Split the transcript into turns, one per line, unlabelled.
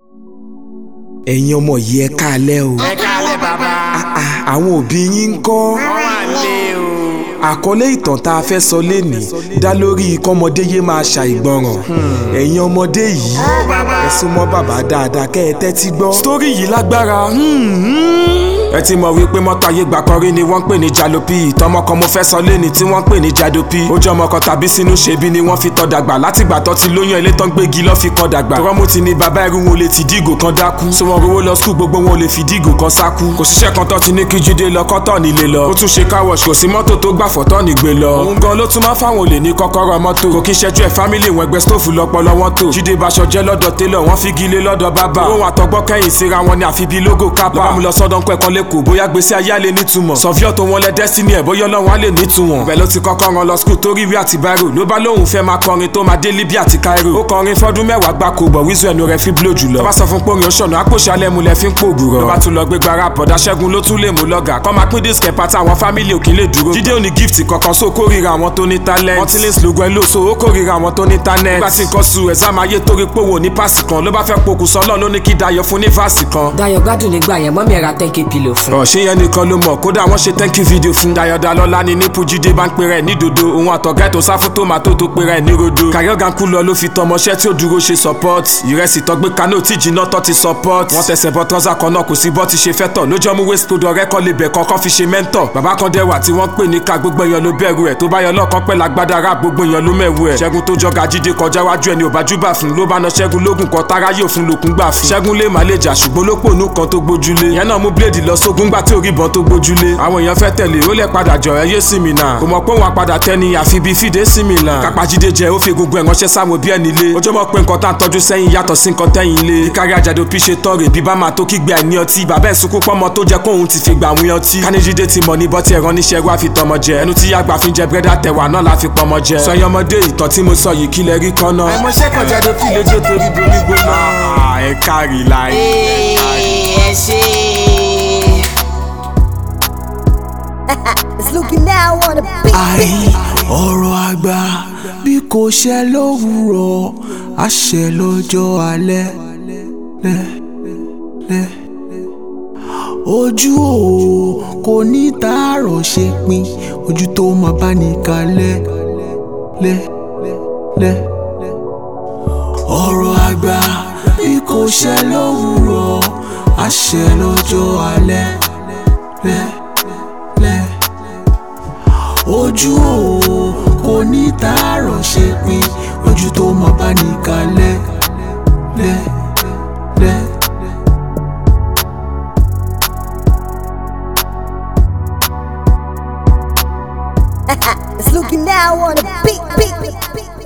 ẹ̀yin ọmọ yìí ẹ káalẹ́ o.
ẹ káalẹ́ bàbá.
àwọn òbí yín ń kọ́.
wọ́n wà lé o.
àkọlé ìtàn tá a fẹ́ sọ lénìí dá lórí kọ́mọdé yé máa ṣàìgbọràn. ẹ̀yin ọmọdé yìí ẹ súnmọ́ bàbá dáadáa kẹ́ ẹ tẹ́tí gbọ́. sítórì yìí lágbára. ẹ ti mọ̀ wípé mọ́tò ayé gbà kan rí ni wọ́n ń pè ní jalopi. ìtọ́mọ kan mo fẹ́ sọ lénìí tí wọ́n ń pè ní jadopi. ó jẹ́ ọmọ kan tàbí sínú ṣebí ni wọ́n fi tọ́ dàgbà. látìgbà tó ti lóyún ilé tán gbégi lọ́ fi kọ́ dàgbà. tọrọmù ti ní bàbá ẹrú wọn ò lè ti dígò kan dákú. so wọn rówó lọ skul gbogbo wọn ò lè fi dígò kan sákú. kò síṣẹ́ kan tó ti ní kí Jídé lọ kọ́tọ̀ nílé lọ. ó tún ṣe káwọ̀ṣ kò sí mọ́tò tó gbà fọ́tọ̀ nígbè lọ. òun gan ló tún máa fáwọn olè ní kọ́kọ́rọ́ mọ́tò. kò kí ṣẹ́jú ẹ̀ fámílì wọn ẹgbẹ́ stóòfù lọ́pọ̀lọ́ wọn tó. Jídé baṣọ jẹ́ lọ́dọ̀ télọ̀ wọ́n fi gilé lọ́dọ̀ bàbá. òun àtọgbọ́ kẹ́yìn síra wọn ni àfi bí lógò kápá. lọ́wọ́ mi lọ sọ́dọ̀ ń pẹ́kan lẹ́kọ̀ọ́ bóyá gbèsè ayé lè nítumọ̀. sọ̀fíọ́ tó wọn lẹ destiny ẹ̀ bóyá Ọlọ́run á lè nítumọ̀. bẹ́ẹ̀ ló ti kọ́kọ́ ran lọ skul torí ìwé àti báírò. ló bá lóun fẹ́ máa kọrin tó máa dé Libya àti Cairo. ó kọrin fọ́dún mẹ́wàá gbáko bọ̀ wíṣọ ẹnu rẹ̀ fi blow jùlọ. tó bá sọ fún pórin oṣọ̀nà àpòṣe alẹ́ mu lẹ fi ń pògùrọ̀. ló bá tún lọ gbé gbára bọ̀dá Ṣẹ́gun ló tún lè mú lọ́gà. kọ́ máa pín disc pátá àwọn fámìlì òkè lè dúró. Jídé ò ní gift kankan so kórìíra àwọn tó ní talent. wọ́n ti lè slogan ẹ̀ lò so ó kórìíra àwọn tó ní talent. nígbà tí nǹkan su exam ayé torí pòwò ní páàsì kan ló bá fẹ́ pokùnso Ọlọ́run ló ní kí Dayọ̀ fún ní fásì kan.
Dayọ̀ gbádùn nígbà yẹn mọ́mí ẹ̀ra 10k pillow fún.
ọ̀ṣẹ́ yẹn nìkan ló mọ̀ kódà wọ́n ṣe thank you video fún. Dayọ̀ Dalọ́lá ni nípò Jídé bá ń pera ẹ̀ ní dodo. òun àtọ̀gá ètò sáfù tòmátò tó pera ẹ̀ ní rodo. Kàyọ̀gàn kú lọ ló fi tọmọṣẹ́ tí ó dúró ṣe support. ìrẹsì tọgbé kanó tí jìnnà tọ́ ti support. wọ́n tẹsẹ̀ bọ́ tọ́sà kan náà kò sí bọ́ ti ṣe fẹ́ tọ̀. lójọ́ mú waste code ọ̀rẹ́ kan lè bẹ̀ kankan fi ṣe mentor. bàbá kan dẹ́wà tí wọ́n pè ní ká gbogbo èèyàn ló bẹ̀rù ẹ̀. tó bá yọ lọ́kàn pẹ́ lágbádá rap gbogbo èèyàn ló mẹ̀wù ẹ̀. Ṣẹ́gun tó jọga Jídé kọjá wájú ẹni ò bá júbà fún. ló bá na Ṣẹ́gun lógun kan tára yóò fún lòkun gbà fún. Ṣẹ́gun lè má lè jà ṣùgbọ́n ló pònú kan tó gbójúlé. ìyẹn náà mú bléèdì lọ sógun gbà tí ò rí ìbọn tó gbójúlé. àwọn èèyàn fẹ́ tẹ̀lé ó lẹ̀ padà jọ ẹ yé sí mi náà. kò mọ̀ pé wọn padà tẹ́ni àfi bíi fìdé sí mi là. kápá Jídé jẹ ó fi egungun ẹ̀ ránṣẹ́ sáwọn òbí ẹ̀ nílé. ojú mọ̀ pé nǹkan tá à ń tọ́jú sẹ́yìn yàtọ̀ sí nǹkan tẹ́yìn ilé. ìkárí Jadopi ṣe tọrẹ bí bá máa tó kígbe àìní ọtí. bàbá ẹ̀ sunkún pọ́nmọ tó jẹ́ kóhun ti fi gbà wí ọtí. ká ní Jídé ti mọ̀ ní bọ́tí ẹ̀rọ níṣẹ́ wá fi tọmọ jẹ. ẹnu tí yàgbà fi jẹ bírẹ́dà tẹ̀wà náà la fi pọmọ jẹ. sọ yẹn ọmọdé ìtàn tí mo sọ yìí kí lẹ rí kan náà. àìmọ̀ṣẹ́ kan Jadopi lè jó torí bomi gbóná. ẹ kárí láì.
ẹ ṣe.
It's looking now on the beat.
ọ̀rọ̀ àgbà bí kò ṣẹ lówùúrọ̀ á ṣẹ lọ́jọ́ alẹ́ lẹ́. ojú o kò ní tààrọ̀ ṣe pin ojú tó máa bá ní kalẹ̀ lẹ́. ọ̀rọ̀ àgbà bí kò ṣẹ lówùúrọ̀ á ṣẹ lọ́jọ́ alẹ́ lẹ́. ojú o kò ní tààrọ̀ ṣe pin ojú tó máa bá ní kalẹ̀ lẹ́.
It's looking now on the beat.